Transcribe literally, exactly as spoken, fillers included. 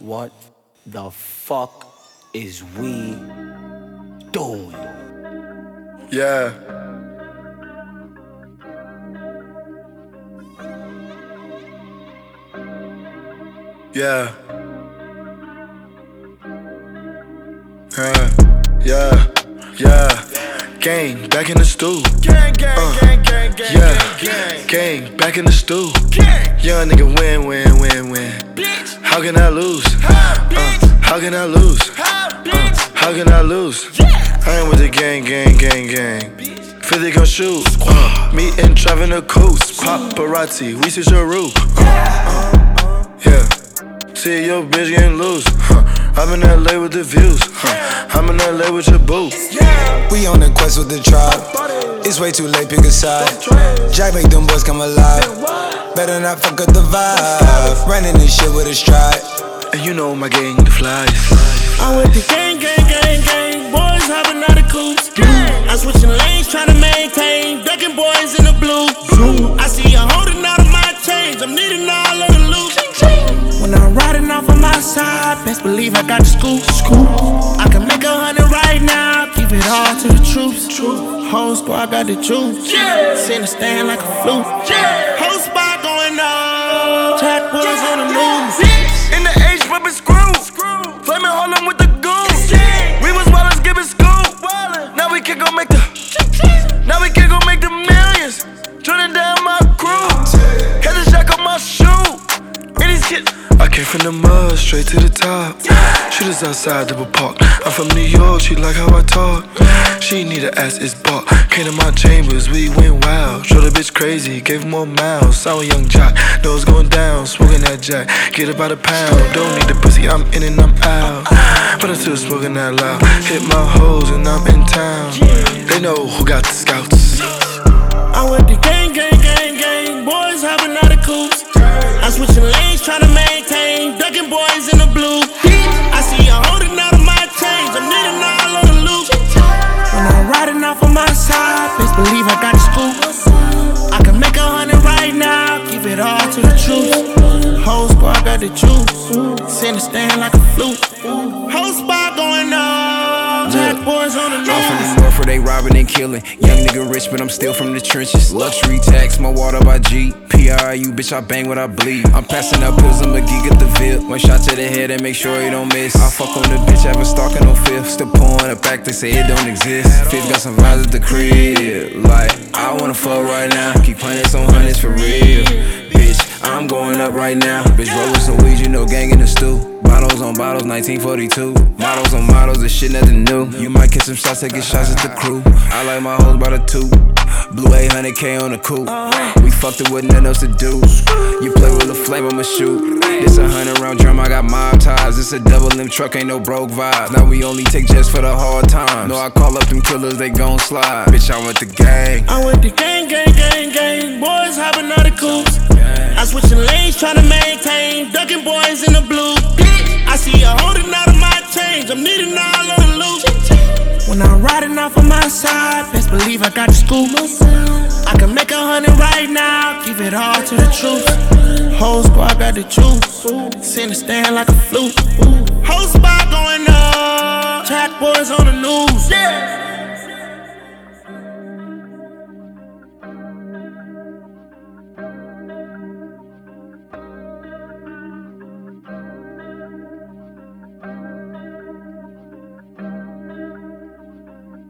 What the fuck is we doing? Yeah. Yeah. Yeah. Yeah. Yeah. Gang, back in the stool. Gang, gang, Uh, gang, gang, gang, yeah. gang, gang. Gang, back in the stool. Gang. Young nigga win, win, win, win. Bitch. How can I lose? Ha, Uh, bitch. how can I lose? Ha, Uh, bitch. how can I lose? Yeah. I ain't with the gang, gang, gang, gang. fifty gon' shoot. Uh, me and driving the coast. Paparazzi, we see your roof. Uh, uh, yeah. See your bitch getting loose. Huh. I'm in L A with the views. Huh. I'm in L A with your boo. We on the quest with the tribe. It's way too late, pick a side. Jack make them boys come alive. Better not fuck up the vibe. Running this shit with a stride. And you know my gang, the flies. I'm with the gang, gang, gang, gang. Boys hopping out of coops. I'm switching lanes, trying to maintain. Ducking boys in the blue. I see you holding out of my chains. I'm needing all of the loot. When I'm riding off on my side, best believe I got the scoop. I can make a hundred right now. Keep it all to the troops. Whole squad got the juice. Sitting the stand like a flute. Whole spot going up. Jack boys on the news. In the H, whipping screws. Flaming Harlem with the goons. We was wildin', giving school. Now we can go make the. Now we can go make the millions. Turning down my crew. Had the jack on my shoe. And these kids. I came from the mud, straight to the top. Shooters outside double park. I'm from New York, she like how I talk. She need a ass, it's bought. Came to my chambers, we went wild. Showed the bitch crazy, gave her more miles. I'm a young jock, know it's going down. Smoking that jack, get about a pound. Don't need the pussy, I'm in and I'm out. But I'm still smoking that loud. Hit my hoes and I'm in town. They know who got the scouts. I'm with the gang, gang, gang, gang. Boys hopping out of coops. I'm switching lanes, trying to maintain. Ducking boys in the blue. I see you holding out of my chains. I'm needing all of the loot. When I'm riding off on my side, best believe I got the scoop. I can make a hundred right now. Keep it all to the truth. Whole squad got the juice. Send the stand like a flute. Whole spot going up. Jack boys on the news. I'm from the north where they robbing and killing. Young nigga rich, but I'm still from the trenches. Luxury tax, my water by G. P R U, bitch, I bang what I bleed. I'm passing up pills, I'm a geek at the Ville. One shot to the head and make sure he don't miss. I fuck on the bitch, have a stalking on fifth. Still pouring it back, they say it don't exist. Fifth got some vibes at the crib. Like, I wanna fuck right now. Keep hundreds on hundreds for real. Bitch, I'm going up right now. Bitch, roll with some weed, you know, gang in the stew. Bottles on bottles, nineteen forty-two. Models on models, this shit nothing new. You might get some shots, taking shots at the crew. I like my hoes by the two. Blue eight hundred K on the coupe. We fucked it with nothing else to do. You play with a flame, I'ma shoot. It's a hundred round drum, I got mob ties. It's a double limb truck, ain't no broke vibes. Now we only take jets for the hard times. No, I call up them killers, they gon' slide. Bitch, I with the gang. I with the gang, gang, gang, gang. Boys hopping out of coops. I switching lanes, trying to maintain. Ducking boys in the blue. I see you holding out of my chains. I'm needing all of the loot. When I'm riding off on my side, best believe I got the scoop. I can make a hundred right now. Keep it all to the truth. Whole squad got the juice. Send the stand like a flute. Whole spot going up. Jack boys on the news. Yeah.